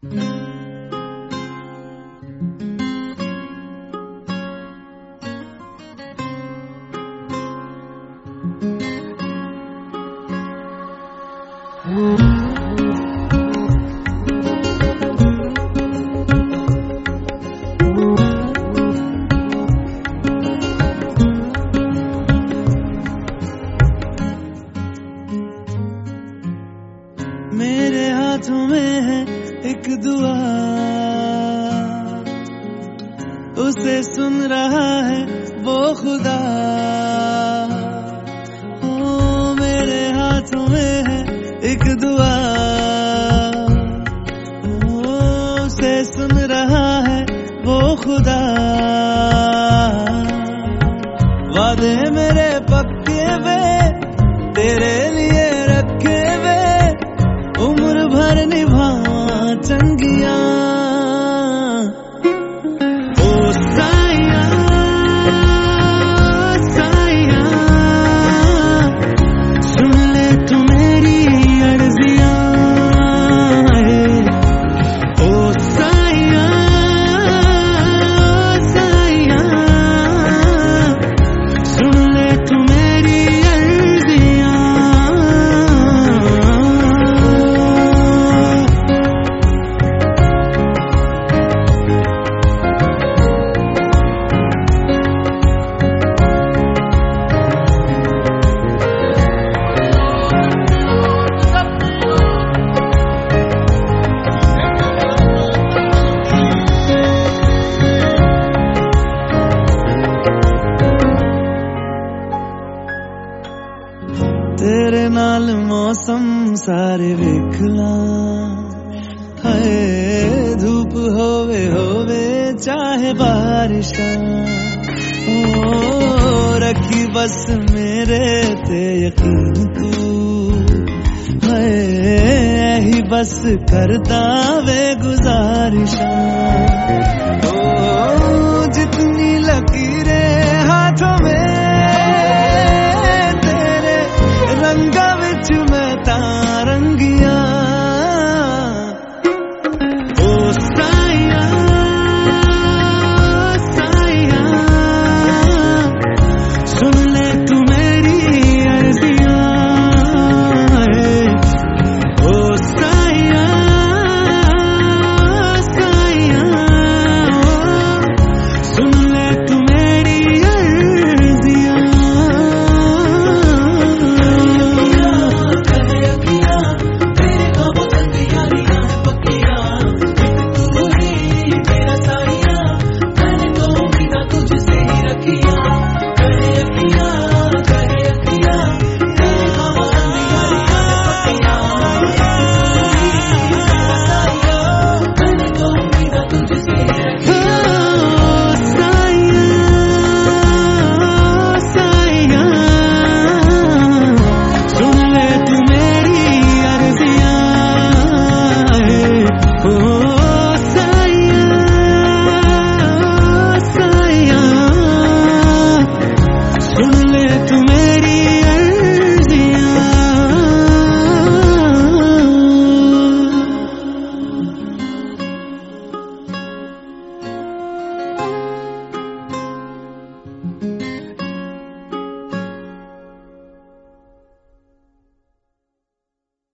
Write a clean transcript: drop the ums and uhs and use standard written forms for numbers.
मेरे हाथों में है एक दुआ, उसे सुन रहा है वो खुदा। ओ मेरे हाथों में है एक दुआ, उसे सुन रहा है वो खुदा। वादे मेरे पक्के वे तेरे लिए रखे वे, उम्र भर निभावा चंगिया। ओ साइया साइया, सुन ले तू मेरी अर्जियां। ओ साइया साइया, सुन ले तू मेरी अर्जियां। तेरे नाल मौसम सारे वेख ला, हाय धूप होवे चाहे बारिश। ओ रखी बस मेरे ते यकीन तू, हाय ही बस करदा वे गुजारिश। ओ जितनी लकीरें हाथों में